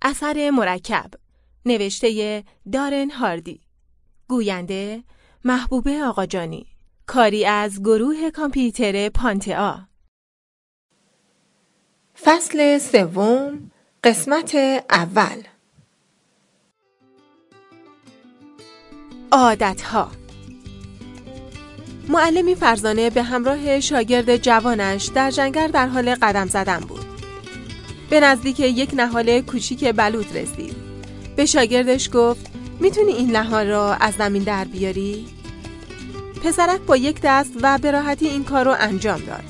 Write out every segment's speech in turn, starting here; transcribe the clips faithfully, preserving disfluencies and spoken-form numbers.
اثر مرکب، نوشته دارن هاردی، گوینده محبوبه آقاجانی، کاری از گروه کامپیوتر پانتئا. فصل سوم، قسمت اول. عادتها. معلمی فرزانه به همراه شاگرد جوانش در جنگل در حال قدم زدن بود. به نزدیک یک نهال کوچیک بلوط رسید. به شاگردش گفت میتونی این نهال را از زمین در بیاری؟ پسرک با یک دست و به راحتی این کار رو انجام داد.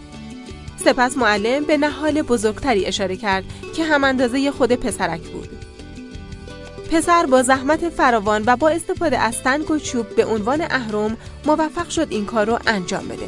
سپس معلم به نهال بزرگتری اشاره کرد که هم اندازه خود پسرک بود. پسر با زحمت فراوان و با استفاده از سنگ و چوب به عنوان اهرم موفق شد این کار رو انجام بده.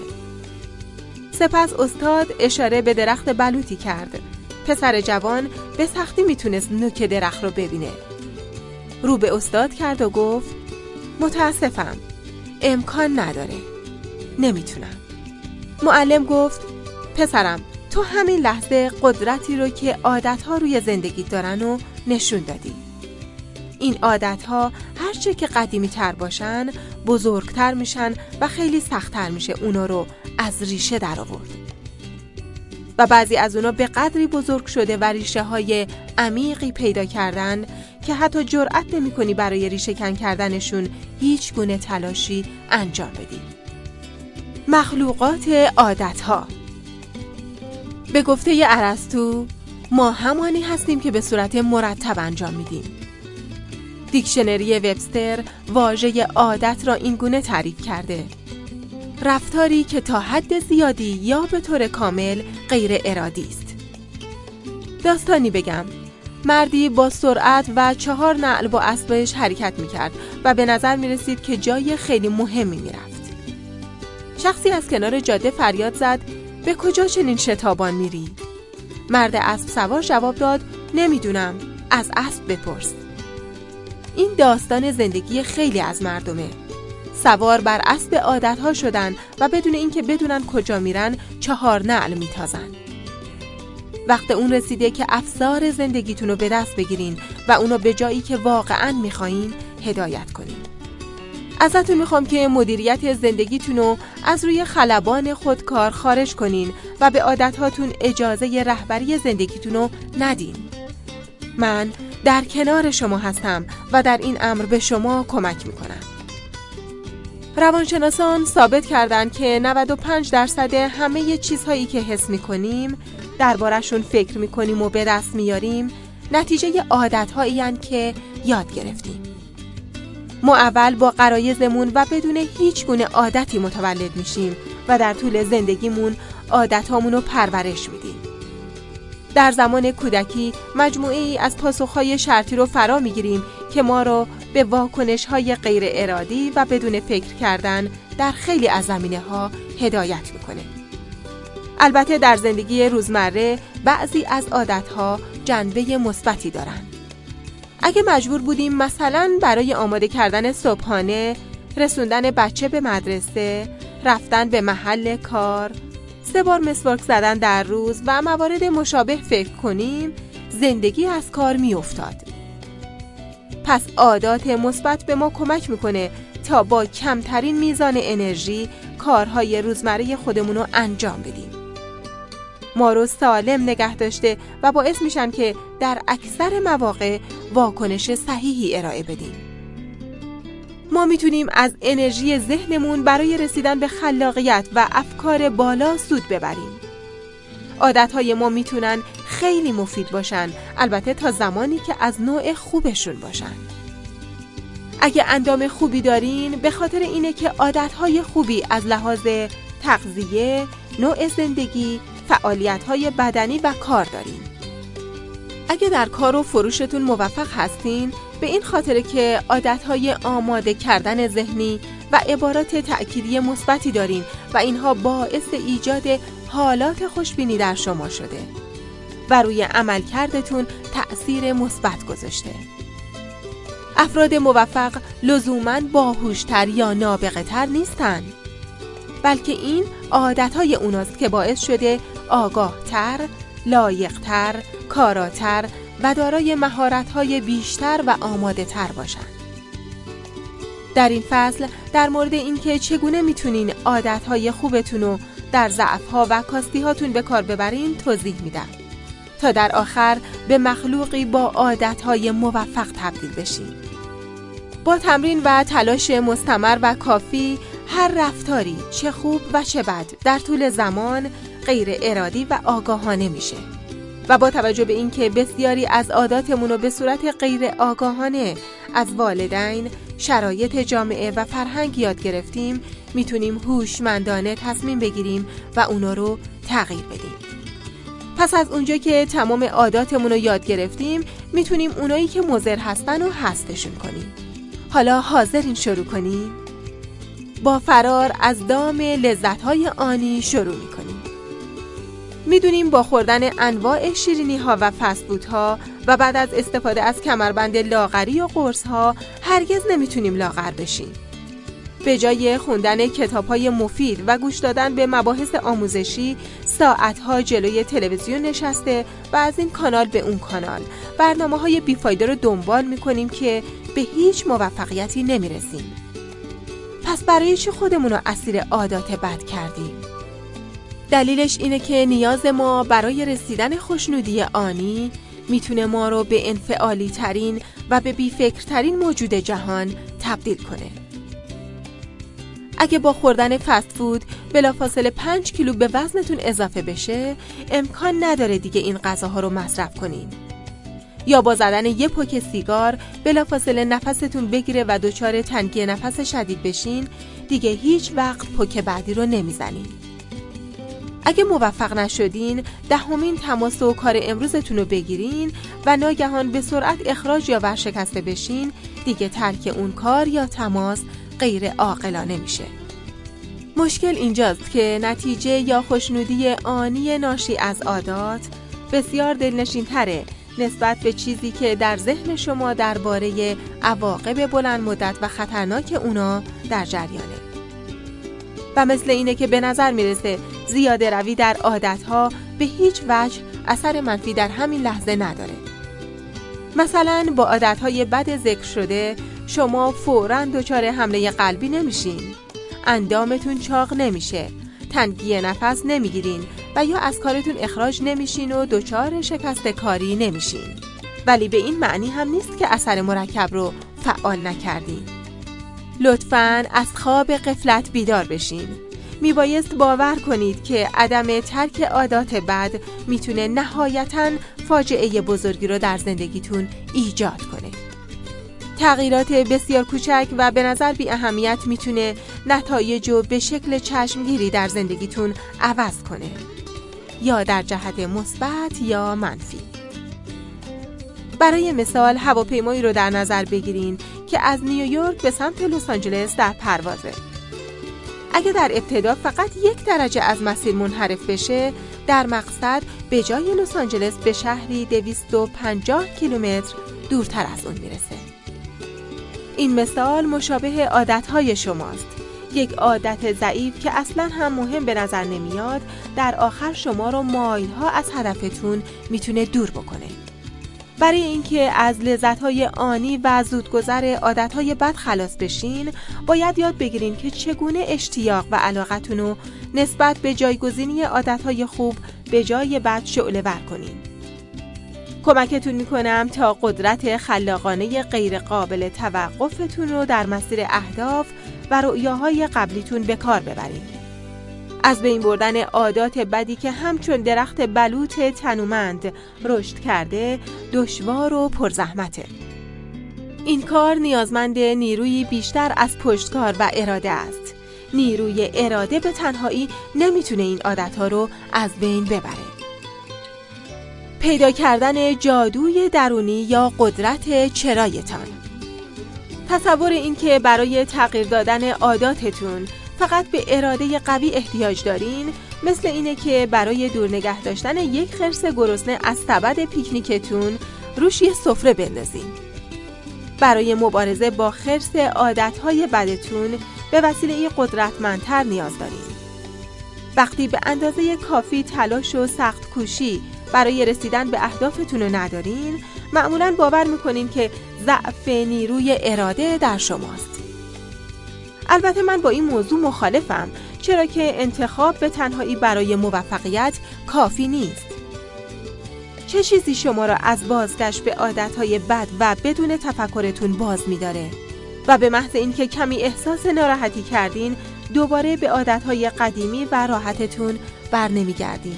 سپس استاد اشاره به درخت بلوطی کرد. پسر جوان به سختی میتونست نوک درخت رو ببینه. رو به استاد کرد و گفت متاسفم، امکان نداره، نمیتونم. معلم گفت پسرم، تو همین لحظه قدرتی رو که عادتها روی زندگی دارن و نشون دادی. این عادتها هرچه که قدیمی تر باشن بزرگتر میشن و خیلی سخت‌تر میشه اونا رو از ریشه در آورد. و بعضی از اونا به قدری بزرگ شده و ریشه های عمیقی پیدا کردن که حتی جرأت نمی کنی برای ریشه کن کردنشون هیچ گونه تلاشی انجام بدی. مخلوقات عادتها. به گفته ارسطو، ما همانی هستیم که به صورت مرتب انجام میدیم. دیکشنری وبستر واژه عادت را این گونه تعریف کرده: رفتاری که تا حد زیادی یا به طور کامل غیر ارادی است. داستانی بگم. مردی با سرعت و چهار نعل با اسبش حرکت میکرد و به نظر میرسید که جای خیلی مهمی میرفت. شخصی از کنار جاده فریاد زد به کجا چنین شتابان میری؟ مرد اسب سوار جواب داد نمیدونم، از اسب بپرس. این داستان زندگی خیلی از مردمه. سوار بر اسب عادتها شدن و بدون اینکه بدونن کجا میرن چهار نعل میتازن. وقت اون رسیده که افسار زندگیتون رو به دست بگیرین و اونو به جایی که واقعاً میخواین هدایت کنین. ازتون میخوام که مدیریت زندگیتون رو از روی خلبان خودکار خارج کنین و به عادتهاتون اجازه رهبری زندگیتون رو ندین. من در کنار شما هستم و در این امر به شما کمک میکنم. روانشناسان ثابت کردند که نود و پنج درصد همه چیزهایی که حس میکنیم، دربارشون فکر میکنیم و به دست میاریم، نتیجه عادتهایی هستند که یاد گرفتیم. ما اول با غرایزمون و بدون هیچ گونه عادتی متولد میشیم و در طول زندگیمون عادتهامون رو پرورش میدیم. در زمان کودکی مجموعه ای از پاسخهای شرطی رو فرا میگیریم که ما رو به واکنش‌های غیر ارادی و بدون فکر کردن در خیلی از زمینه‌ها هدایت میکنه. البته در زندگی روزمره بعضی از عادت‌ها جنبه مثبتی دارن. اگه مجبور بودیم مثلا برای آماده کردن صبحانه، رسوندن بچه به مدرسه، رفتن به محل کار، سه بار مسواک زدن در روز و موارد مشابه فکر کنیم، زندگی از کار می افتاد. پس عادات مثبت به ما کمک میکنه تا با کمترین میزان انرژی کارهای روزمره خودمون رو انجام بدیم. ما رو سالم نگه داشته و باعث میشن که در اکثر مواقع واکنش صحیحی ارائه بدیم. ما میتونیم از انرژی ذهنمون برای رسیدن به خلاقیت و افکار بالا سود ببریم. عادتهای ما میتونن خیلی مفید باشن، البته تا زمانی که از نوع خوبشون باشن. اگه اندام خوبی دارین، به خاطر اینه که عادتهای خوبی از لحاظ تغذیه، نوع زندگی، فعالیت‌های بدنی و کار دارین. اگه در کار و فروشتون موفق هستین، به این خاطر که عادت‌های آماده کردن ذهنی و عبارات تأکیدی مثبتی دارین و اینها باعث ایجاد حالات خوشبینی در شما شده و روی عملکردتون تأثیر مثبت گذاشته. افراد موفق لزوماً باهوشتر یا نابغه‌تر نیستن، بلکه این عادتهای اوناست که باعث شده آگاهتر، لایقتر، کاراتر و دارای مهارت‌های بیشتر و آماده تر باشند. در این فصل در مورد اینکه چگونه میتونین عادت‌های خوبتون رو در ضعف‌ها و کاستی‌هاتون به کار ببرین توضیح میدم تا در آخر به مخلوقی با عادت‌های موفق تبدیل بشین. با تمرین و تلاش مستمر و کافی هر رفتاری چه خوب و چه بد در طول زمان غیر ارادی و آگاهانه میشه و با توجه به اینکه بسیاری از عاداتمون رو به صورت غیر آگاهانه از والدین، شرایط جامعه و فرهنگ یاد گرفتیم، میتونیم هوشمندانه تصمیم بگیریم و اونا رو تغییر بدیم. پس از اونجا که تمام عاداتمون رو یاد گرفتیم، میتونیم اونایی که مضر هستن رو حذفشون کنیم. حالا حاضرین شروع کنیم؟ با فرار از دام لذت‌های آنی شروع می‌کنیم. می‌دونیم با خوردن انواع شیرینی‌ها و فست فودها و بعد از استفاده از کمربند لاغری و قرص‌ها هرگز نمی‌تونیم لاغر بشیم. به جای خوندن کتاب‌های مفید و گوش دادن به مباحث آموزشی، ساعت‌ها جلوی تلویزیون نشسته و از این کانال به اون کانال برنامه‌های بیفایده رو دنبال می‌کنیم که به هیچ موفقیتی نمی‌رسیم. پس برای چی خودمون رو اسیر عادات بد کردیم؟ دلیلش اینه که نیاز ما برای رسیدن خوشنودی آنی میتونه ما رو به انفعالی ترین و به بیفکرترین موجود جهان تبدیل کنه. اگه با خوردن فست فود بلافاصله پنج کیلو به وزنتون اضافه بشه، امکان نداره دیگه این غذاها رو مصرف کنین. یا با زدن یه پک سیگار بلافاصله نفستون بگیره و دچار تنگی نفس شدید بشین، دیگه هیچ وقت پک بعدی رو نمیزنین. اگه موفق نشدین، دهمین تماس و کار امروزتون رو بگیرین و ناگهان به سرعت اخراج یا ورشکسته بشین، دیگه ترک اون کار یا تماس غیر عاقلانه میشه. مشکل اینجاست که نتیجه یا خوشنودی آنی ناشی از عادات بسیار دلنشین تره نسبت به چیزی که در ذهن شما درباره عواقب بلند مدت و خطرناک اونا در جریانه. و مثل اینه که به نظر میرسه زیاده روی در عادتها به هیچ وجه اثر منفی در همین لحظه نداره. مثلا با عادتهای بد ذکر شده شما فوراً دچار حمله قلبی نمیشین، اندامتون چاق نمیشه، تنگی نفس نمیگیرین و یا از کارتون اخراج نمیشین و دچار شکست کاری نمیشین. ولی به این معنی هم نیست که اثر مرکب رو فعال نکردین. لطفاً از خواب غفلت بیدار بشین. میبایست باور کنید که عدم ترک عادات بد میتونه نهایتاً فاجعه بزرگی رو در زندگیتون ایجاد کنه. تغییرات بسیار کوچک و به نظر بی اهمیت میتونه نتایج رو به شکل چشمگیری در زندگیتون عوض کنه، یا در جهت مثبت یا منفی. برای مثال هواپیمایی رو در نظر بگیرین که از نیویورک به سمت لس آنجلس در پروازه. اگه در ابتدا فقط یک درجه از مسیر منحرف بشه، در مقصد به جای لس آنجلس به شهری دویست و پنجاه کیلومتر دورتر از اون میرسه. این مثال مشابه عادتهای شماست. یک عادت ضعیف که اصلا هم مهم به نظر نمیاد، در آخر شما رو مایل‌ها از هدفتون میتونه دور بکنه. برای اینکه از لذت‌های آنی و زودگذر عادت‌های بد خلاص بشین، باید یاد بگیرین که چگونه اشتیاق و علاقتون رو نسبت به جایگزینی عادت‌های خوب به جای بد شعله‌ور کنین. کمکتون میکنم تا قدرت خلاقانه غیر قابل توقفتون رو در مسیر اهداف و رؤیاهای قبلیتون به کار ببرین. از بین بردن عادات بدی که همچون درخت بلوط تنومند رشد کرده دشوار و پرزحمته. این کار نیازمند نیروی بیشتر از پشتکار و اراده است. نیروی اراده به تنهایی نمیتونه این عادتها رو از بین ببره. پیدا کردن جادوی درونی یا قدرت چرایتان. تصور این که برای تغییر دادن عاداتتون فقط به اراده قوی احتیاج دارین، مثل اینه که برای دور نگه داشتن یک خرس گرسنه از سبد پیکنیکتون روش یه سفره بندازین. برای مبارزه با خرس عادتهای بدتون به وسیله قدرتمندتر نیاز دارین. وقتی به اندازه کافی تلاش و سخت کوشی برای رسیدن به اهدافتون رو ندارین، معمولاً باور میکنین که ضعف نیروی اراده در شماست. البته من با این موضوع مخالفم، چرا که انتخاب به تنهایی برای موفقیت کافی نیست. چه چیزی شما را از بازگشت به عادتهای بد و بدون تفکرتون باز می‌داره و به محض اینکه کمی احساس ناراحتی کردین دوباره به عادتهای قدیمی و راحتتون بر نمیگردین؟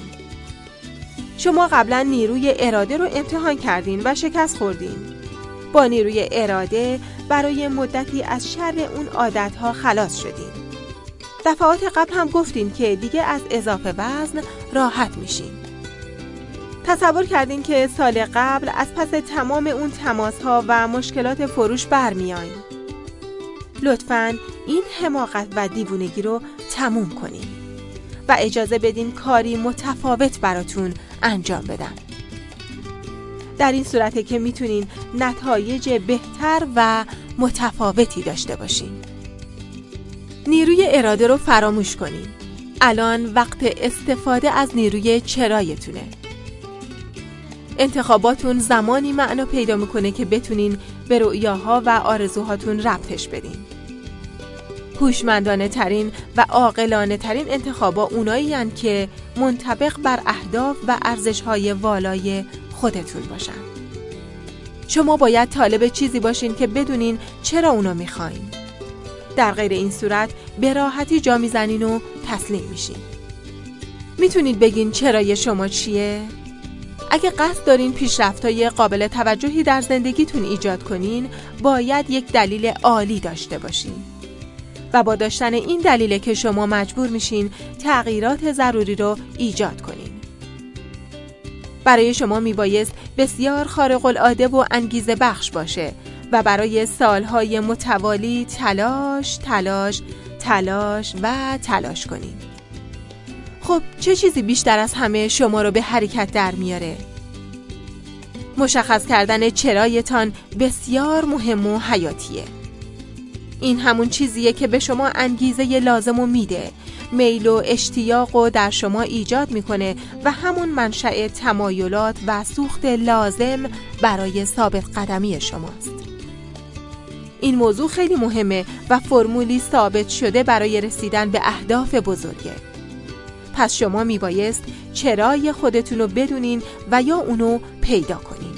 شما قبلا نیروی اراده رو امتحان کردین و شکست خوردین. با نیروی اراده برای مدتی از شر اون عادتها خلاص شدین. دفعات قبل هم گفتین که دیگه از اضافه وزن راحت میشین. تصور کردین که سال قبل از پس تمام اون تماس‌ها و مشکلات فروش برمیاین. لطفاً این حماقت و دیوونگی رو تموم کنین و اجازه بدین کاری متفاوت براتون انجام بدم. در این صورته که میتونین نتایج بهتر و متفاوتی داشته باشین. نیروی اراده رو فراموش کنین. الان وقت استفاده از نیروی چرایتونه. انتخاباتون زمانی معنا پیدا میکنه که بتونین به رؤیاها و آرزوهاتون ربطش بدین. هوشمندانه ترین و عاقلانه ترین انتخابا اونایی هن که منطبق بر اهداف و ارزش‌های والای خودتون باشن. شما باید طالب چیزی باشین که بدونین چرا اونو میخواین. در غیر این صورت به راحتی جا میزنین و تسلیم میشین. میتونید بگین چرای شما چیه؟ اگه قصد دارین پیشرفت‌های قابل توجهی در زندگیتون ایجاد کنین، باید یک دلیل عالی داشته باشین. و با داشتن این دلیله که شما مجبور میشین تغییرات ضروری رو ایجاد کنین. برای شما میبایست بسیار خارق العاده و انگیزه بخش باشه و برای سالهای متوالی تلاش، تلاش، تلاش و تلاش کنین. خب چه چیزی بیشتر از همه شما رو به حرکت در میاره؟ مشخص کردن چرایتان بسیار مهم و حیاتیه. این همون چیزیه که به شما انگیزه لازم و میده، میل و اشتیاق و در شما ایجاد میکنه و همون منشأ تمایلات و سوخت لازم برای ثابت قدمی شماست. این موضوع خیلی مهمه و فرمولی ثابت شده برای رسیدن به اهداف بزرگه. پس شما میبایست چرای خودتون رو بدونین و یا اونو پیدا کنین.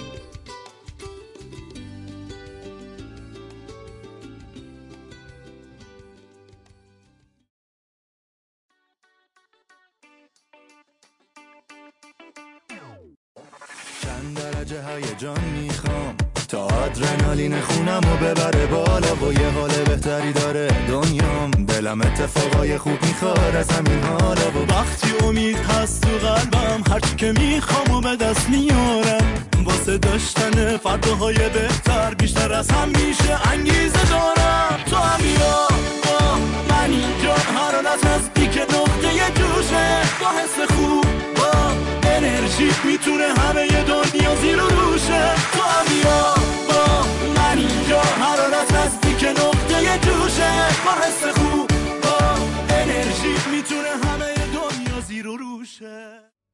چند درجه هیجان میخوام تا آدرنالین خونم و ببره بالا و یه حال بهتری داره دنیام. دلم اتفاقای خوب میخواد از همین حالا و وقتی امید هست تو قلبم هرچی که میخوام و به دست میارم واسه داشتن فرداهای بهتر بیشتر از هم میشه انگیزه دارم. تو هم بیا با من اینجا هر از نزدیک نقطه جوشه با حس خوب با انرژی میتونه همه دنیا زیر و روشه. تو هم بیا با من اینجا حرارت نزدیک نقطه جوشه با حس خوب با انرژی میتونه همه دنیا زیر و روشه.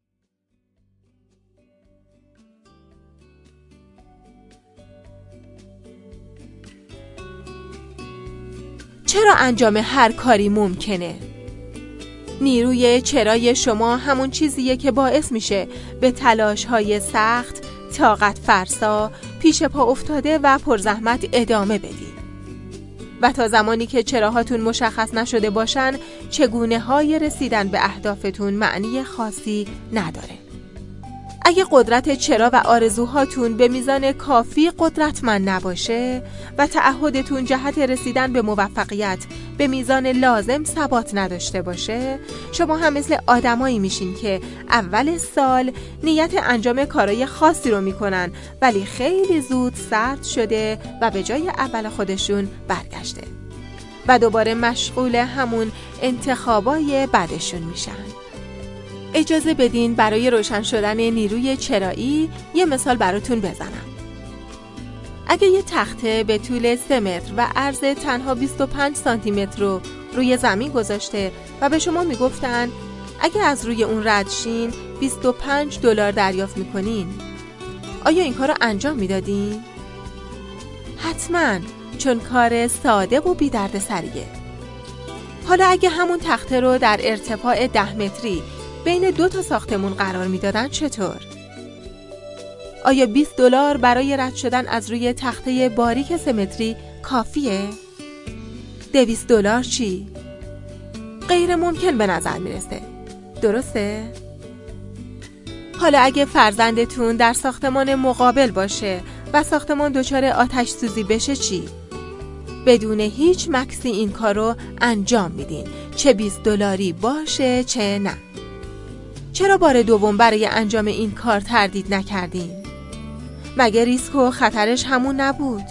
چرا انجام هر کاری ممکنه؟ نیروی چرای شما همون چیزیه که باعث میشه به تلاش‌های سخت، طاقت فرسا، پیش پا افتاده و پرزحمت ادامه بدید. و تا زمانی که چراهاتون مشخص نشده باشن، چگونه های رسیدن به اهدافتون معنی خاصی نداره. اگه قدرت چرا و آرزوهاتون به میزان کافی قدرتمند نباشه و تعهدتون جهت رسیدن به موفقیت به میزان لازم ثبات نداشته باشه، شما هم مثل آدمایی میشین که اول سال نیت انجام کارهای خاصی رو میکنن ولی خیلی زود سرد شده و به جای اول خودشون برگشته و دوباره مشغول همون انتخابای بعدشون میشن. اجازه بدین برای روشن شدن نیروی چرایی یه مثال براتون بزنم. اگه یه تخته به طول سه متر و عرض تنها بیست و پنج سانتی متر رو روی زمین گذاشته و به شما میگفتن اگه از روی اون رد شین بیست و پنج دلار دریافت میکنین، آیا این کار رو انجام میدادین؟ حتما، چون کار ساده و بی درد سریه. حالا اگه همون تخته رو در ارتفاع ده متری بین دو تا ساختمون قرار میدادن چطور؟ آیا بیست دلار برای رد شدن از روی تخته باریک سه متری کافیه؟ دویست دلار چی؟ غیر ممکن به نظر میرسه. درسته؟ حالا اگه فرزندتون در ساختمان مقابل باشه و ساختمان دچار آتش سوزی بشه چی؟ بدون هیچ مکسی این کارو انجام میدین، چه بیست دلاری باشه چه نه. چرا بار دوم برای انجام این کار تردید نکردین؟ مگه ریسک و خطرش همون نبود؟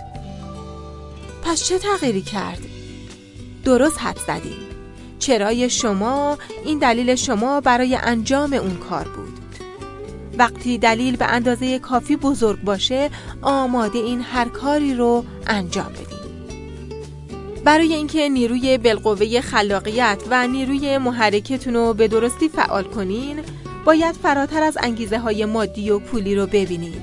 پس چه تغییری کرد؟ درست حد زدین. چرای شما این دلیل شما برای انجام اون کار بود. وقتی دلیل به اندازه کافی بزرگ باشه، آماده این هر کاری رو انجام بدین. برای اینکه نیروی بالقوه خلاقیت و نیروی محرکتون رو به درستی فعال کنین، باید فراتر از انگیزه های مادی و پولی رو ببینین.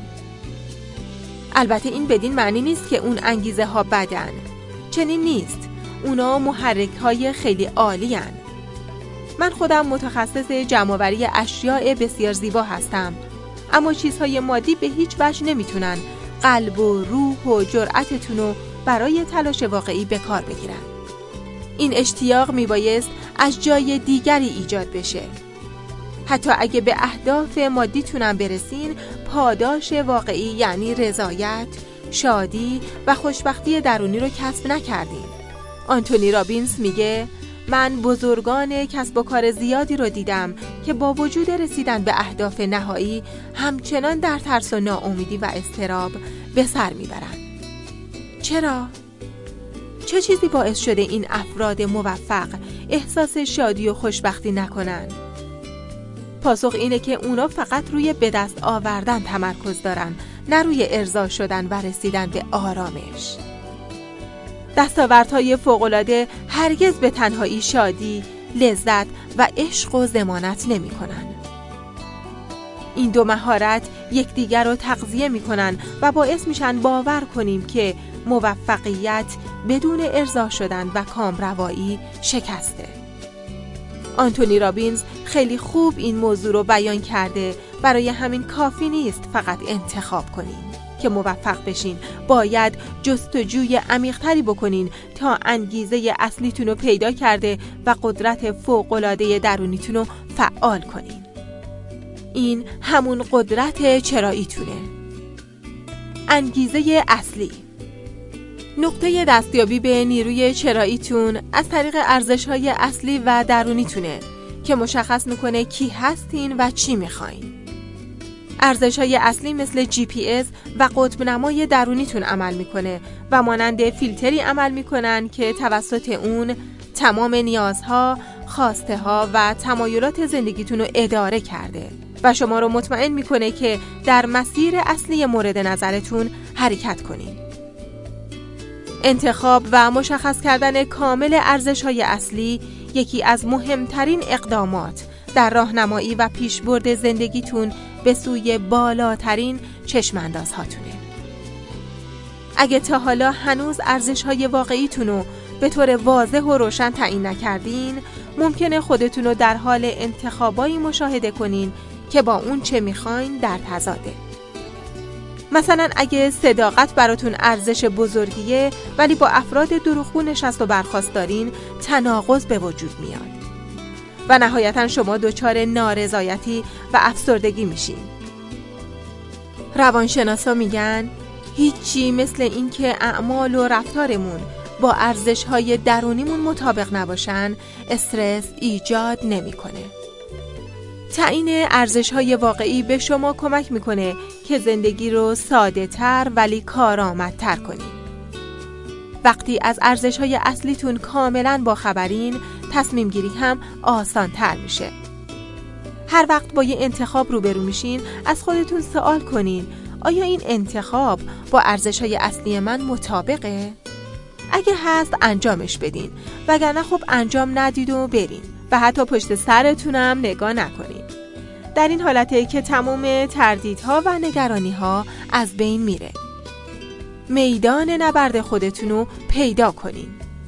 البته این بدین معنی نیست که اون انگیزه ها بدن. چنین نیست. اونا محرک های خیلی عالی هن. من خودم متخصص جمع‌آوری اشیاء بسیار زیبا هستم، اما چیزهای مادی به هیچ وجه نمیتونن قلب و روح و جرأتتون رو برای تلاش واقعی به کار بگیرن. این اشتیاق میبایست از جای دیگری ایجاد بشه. حتی اگه به اهداف مادیتونم برسین، پاداش واقعی یعنی رضایت، شادی و خوشبختی درونی رو کسب نکردین. آنتونی رابینز میگه من بزرگان کسب و کار زیادی رو دیدم که با وجود رسیدن به اهداف نهایی همچنان در ترس و ناامیدی و اضطراب به سر میبرن. چرا؟ چه چیزی باعث شده این افراد موفق احساس شادی و خوشبختی نکنن؟ پاسخ اینه که اونا فقط روی به دست آوردن تمرکز دارن، نه روی ارضا شدن و رسیدن به آرامش. دستاوردهای فوق‌العاده هرگز به تنهایی شادی، لذت و عشق و ضمانت نمی‌کنن. این دو مهارت یکدیگر رو تغذیه می‌کنن و باعث میشن باور کنیم که موفقیت بدون ارضا شدن و کامروایی شکسته. آنتونی رابینز خیلی خوب این موضوع رو بیان کرده. برای همین کافی نیست فقط انتخاب کنین. که موفق بشین باید جستجوی عمیق‌تری بکنین تا انگیزه اصلیتون رو پیدا کرده و قدرت فوق‌العاده درونیتون رو فعال کنین. این همون قدرت چراییتونه. انگیزه اصلی. نقطه دستیابی به نیروی چراییتون از طریق ارزش‌های اصلی و درونیتونه که مشخص میکنه کی هستین و چی میخواین. ارزش‌های اصلی مثل جی پی اس و قطب نمای درونیتون عمل میکنه و مانند فیلتری عمل میکنن که توسط اون تمام نیازها، خواسته‌ها و تمایلات زندگیتون رو اداره کرده و شما رو مطمئن میکنه که در مسیر اصلی مورد نظرتون حرکت کنین. انتخاب و مشخص کردن کامل ارزش‌های اصلی یکی از مهمترین اقدامات در راهنمایی و پیشبرد زندگیتون به سوی بالاترین چشم‌اندازهاتونه. اگه تا حالا هنوز ارزش‌های واقعیتون رو به طور واضح و روشن تعیین نکردین، ممکنه خودتون رو در حال انتخابایی مشاهده کنین که با اون چه میخواین در تضاده. مثلا اگه صداقت براتون ارزش بزرگیه ولی با افراد دروغگو نشست و برخاست دارین، تناقض به وجود میاد و نهایتا شما دچار نارضایتی و افسردگی میشین. روانشناسا میگن هیچی مثل این که اعمال و رفتارمون با ارزش‌های درونیمون مطابق نباشن استرس ایجاد نمیکنه. تعیین ارزش‌های واقعی به شما کمک میکنه که زندگی رو ساده‌تر ولی کارآمدتر کنید. وقتی از ارزش‌های اصلیتون کاملاً باخبرین، تصمیم گیری هم آسان‌تر میشه. هر وقت با یه انتخاب روبرو میشین، از خودتون سوال کنین آیا این انتخاب با ارزش‌های اصلی من مطابقه؟ اگه هست انجامش بدین، وگرنه خب انجام ندید و برین و حتی پشت سرتونم نگاه نکنین. در این حالته که تمام تردیدها و نگرانیها از بین میره. میدان نبرد خودتونو پیدا کنین.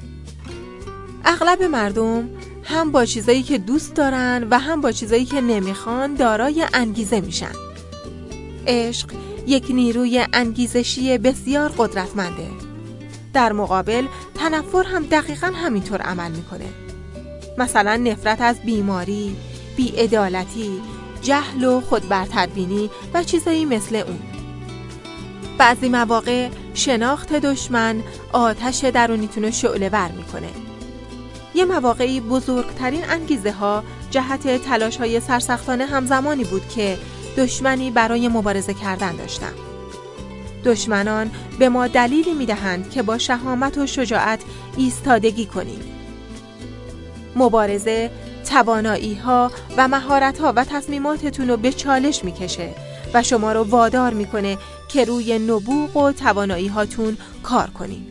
اغلب مردم هم با چیزایی که دوست دارن و هم با چیزایی که نمیخوان دارای انگیزه میشن. عشق یک نیروی انگیزشی بسیار قدرتمنده. در مقابل تنفر هم دقیقاً همینطور عمل میکنه. مثلا نفرت از بیماری، بی‌عدالتی، جهل و خودبرتربینی و چیزایی مثل اون. بعضی مواقع شناخت دشمن آتش درونیتون رو شعله ور میکنه. یه مواقعی بزرگترین انگیزه ها جهت تلاش های سرسختانه همزمانی بود که دشمنی برای مبارزه کردن داشتم. دشمنان به ما دلیلی میدهند که با شهامت و شجاعت ایستادگی کنیم. مبارزه توانایی ها و مهارت ها و تصمیماتتون رو به چالش میکشه و شما رو وادار میکنه که روی نبوغ و توانایی هاتون کار کنید.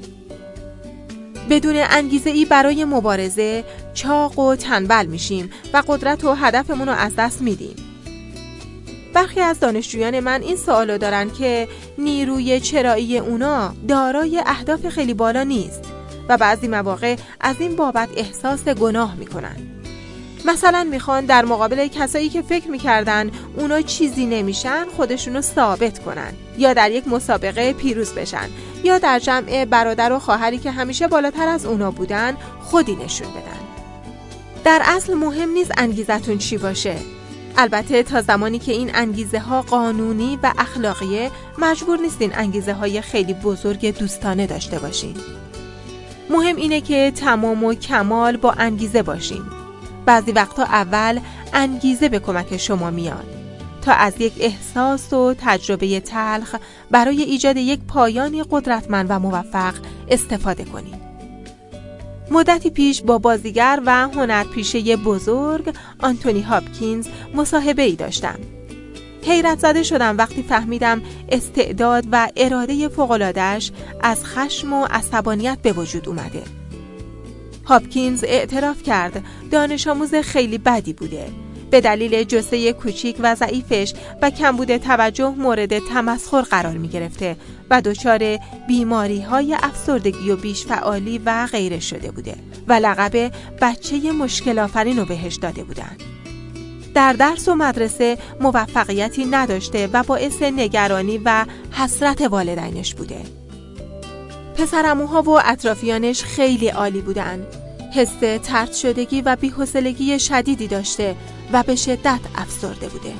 بدون انگیزه ای برای مبارزه چاق و تنبل میشیم و قدرت و هدفمون رو از دست میدیم. برخی از دانشجویان من این سوالو دارن که نیروی چرایی اونا دارای اهداف خیلی بالا نیست و بعضی مواقع از این بابت احساس گناه میکنن. مثلا میخوان در مقابل کسایی که فکر میکردن اونا چیزی نمیشن خودشونو ثابت کنن، یا در یک مسابقه پیروز بشن، یا در جمع برادر و خواهری که همیشه بالاتر از اونا بودن خودی نشون بدن. در اصل مهم نیست انگیزتون چی باشه. البته تا زمانی که این انگیزه ها قانونی و اخلاقیه مجبور نیستین انگیزه های خیلی بزرگ دوستانه داشته باشین. مهم اینه که تمام و کمال با انگیزه باشین. بعضی وقتا اول انگیزه به کمک شما میاد تا از یک احساس و تجربه تلخ برای ایجاد یک پایانی قدرتمند و موفق استفاده کنید. مدتی پیش با بازیگر و هنرپیشه بزرگ آنتونی هاپکینز مصاحبه ای داشتم. حیرت زده شدم وقتی فهمیدم استعداد و اراده فوق‌العاده‌اش از خشم و عصبانیت به وجود اومده. هاپکینز اعتراف کرد دانش آموز خیلی بدی بوده. به دلیل جثه کوچیک و ضعیفش و کمبود توجه مورد تمسخر قرار می گرفته و دچار بیماری های افسردگی و بیش‌فعالی و غیره شده بوده و لقب بچه مشکل آفرین رو بهش داده بودن. در درس و مدرسه موفقیتی نداشته و باعث نگرانی و حسرت والدینش بوده. پسرعموها و اطرافیانش خیلی عالی بودن. حس طرد شدگی و بی‌حوصلگی شدیدی داشته و به شدت افسرده بوده.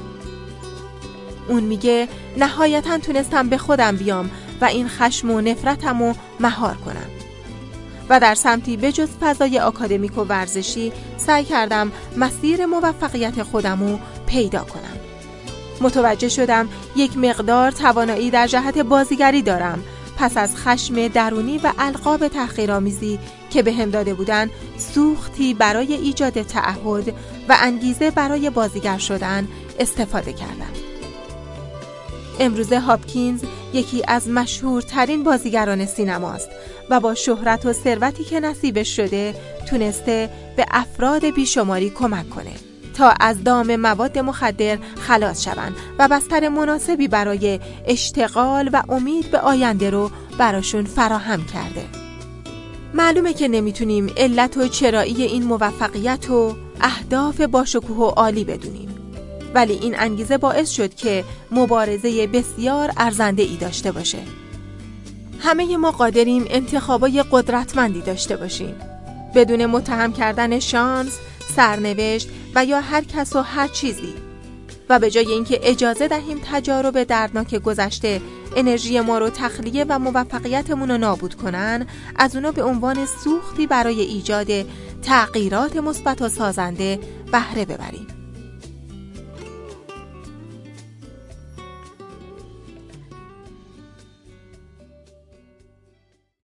اون میگه نهایتاً تونستم به خودم بیام و این خشم و نفرتمو مهار کنم و در سمتی بجز فضای آکادمیک و ورزشی سعی کردم مسیر موفقیت خودمو پیدا کنم. متوجه شدم یک مقدار توانایی در جهت بازیگری دارم. پس از خشم درونی و القاب تحقیرآمیزی که به هم داده بودن، سوختی برای ایجاد تعهد و انگیزه برای بازیگر شدن استفاده کردم. امروزه هاپکینز یکی از مشهورترین بازیگران سینماست و با شهرت و ثروتی که نصیبش شده تونسته به افراد بیشماری کمک کنه تا از دام مواد مخدر خلاص شوند و بستر مناسبی برای اشتغال و امید به آینده رو براشون فراهم کرده. معلومه که نمیتونیم علت و چرایی این موفقیت و اهداف باشکوه و عالی بدونیم، ولی این انگیزه باعث شد که مبارزه بسیار ارزنده ای داشته باشه. همه ما قادریم انتخابای قدرتمندی داشته باشیم بدون متهم کردن شانس، سرنوشت و یا هر کس و هر چیزی، و به جای اینکه اجازه دهیم تجارب دردناک گذشته انرژی ما رو تخلیه و موفقیتمون رو نابود کنن، از اونا به عنوان سوختی برای ایجاد تغییرات مثبت و سازنده بهره ببریم.